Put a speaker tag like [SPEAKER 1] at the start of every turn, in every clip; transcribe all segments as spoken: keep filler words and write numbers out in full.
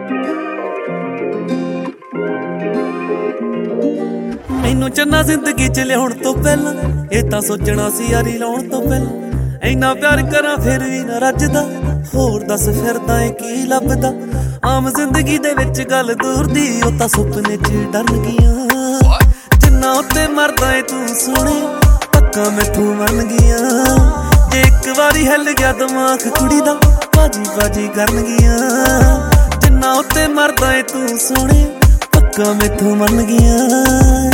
[SPEAKER 1] मैनू चन्ना जिंदगी च लियाउण तो पहला ये तां सोचना सी यारी लाउण तो पहला इन्ना प्यार करा फिर भी ना रजदा होर दस फिरदा ऐ की लभदा आम जिंदगी दे विच गल दूर दी ओ तां सुपने च डर गियां जिन्ना उत्ते मरदा ऐ तू सोहणे पक्का मैथों मरन गियां जे इक वारी हिल गया दिमाग कुड़ी दा बाजी बाजी करन गियां जिन्ना उत्ते मरदा ऐ तू सोहणे पक्का मैथों मरन गियां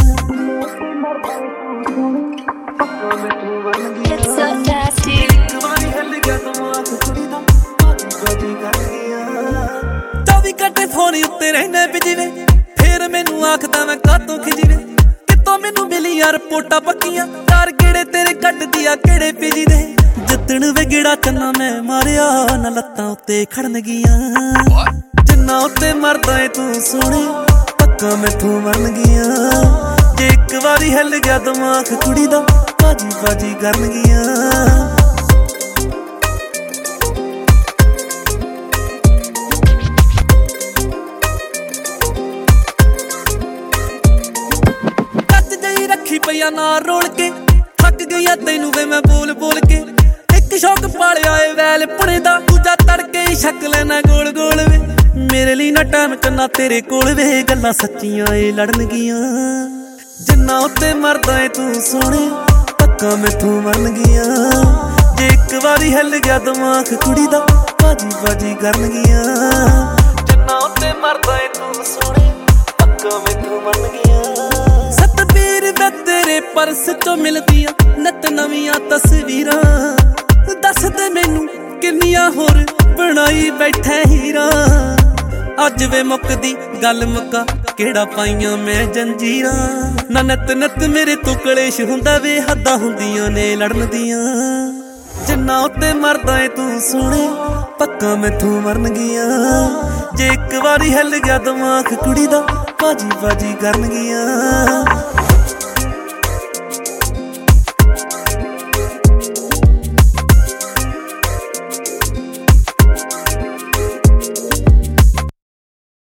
[SPEAKER 1] चौबी घंटे फोन उत्ते रहने बिजवे फिर मैनू आखदा मैं कातों खिजवे कितों मैनू मिली यार रिपोर्टां पक्कियां चार गेड़े तेरे कट दिया केड़े पिजी दे जिद्दण वे गेड़ा चन्ना मैं मारिया ना लत्तां उत्ते खड़न गियां जिन्ना उत्ते मरदा ऐ तू सोहणे पक्का मैथों मरन गियां जे इक वारी हिल गया दिमाग कुड़ी दा बाजी बाजी करन गियां पया ना रोल के थक गई तेनू वे मैं बोल बोल के एक शौक पालिया ए वैल पुणे दा दूजा तड़के शक लेना गोल गोल वे मेरे लिए ना टाइम चन्ना तेरे कोल वे गल्लां सच्चियां ए लड़न गियां जिन्ना उत्ते मरदा ऐ तू सोहणे पक्का मैथों मरन गियां जे इक वारी हिल गया दिमाग कुड़ी दा बाजी बाजी करन गियां जिन्ना उत्ते मरदा ऐ तू सोहणे पक्का मैथों मरन गियां तेरे परस चो मिलदियां नत नवियां तस्वीरां दस दे मैनू किन्नियां होर बनाई बैठे हीरां अज वे मुकदी गल मुक्का केड़ा पाइयां मैं जंजीरां ना नत नत मेरे तो कलेश हुंदा वे हद्दां हुंदियां ने लड़न दियां जिन्ना उत्ते मरदा ऐ तू सोहणे पक्का मैथों मरन गियां जे इक वारी हिल गया दिमाग कुड़ी दा बाजी बाजी करन गियां